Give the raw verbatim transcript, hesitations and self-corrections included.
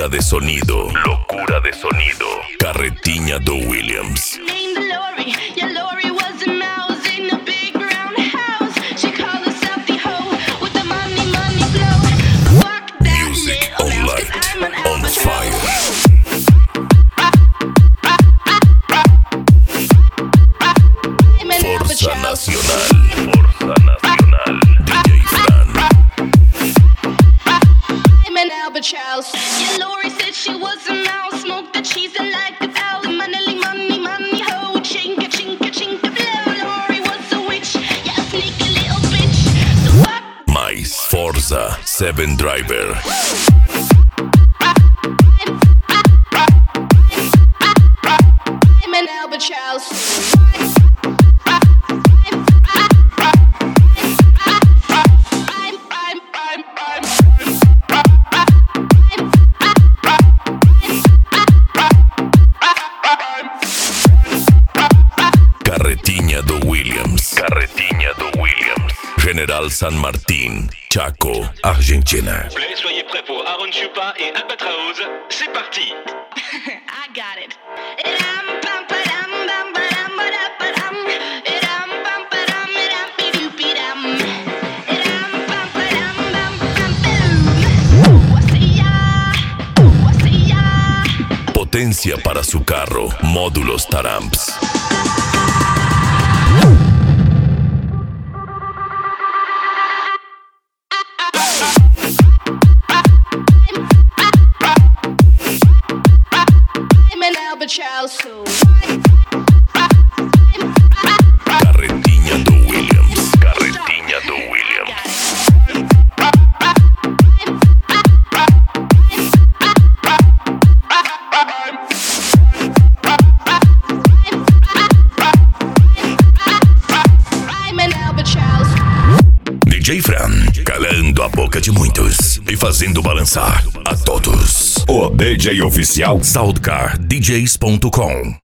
Locura de sonido. Locura de sonido. Carretinha do Williams. Music on light, on fire. Força Nacional. Força Nacional. D J Fran. I'm an albatross. Yeah, Lori said she was a mouse. Smoked the cheese and like the owl. Money, money, money, ho. Chinka, chinka, chinka, blow. Lori was a witch. Yeah, sneaky little bitch. So what? Mais Forza Seven Driver. I'm an albatross. Carretinha do Williams. Carretinha do Williams. General San Martín, Chaco, Argentina. Soyez prêts pour Aaron Chupa et Albatraoz. C'est parti. I got it. Potencia para su carro, módulos Taramps. I'm an albatross. Carretinha do Williams. Carretinha do Williams. I'm an albatross. D J Fran, calando a boca de muitos e fazendo balançar a todos. O D J oficial Soundcar D Js ponto com.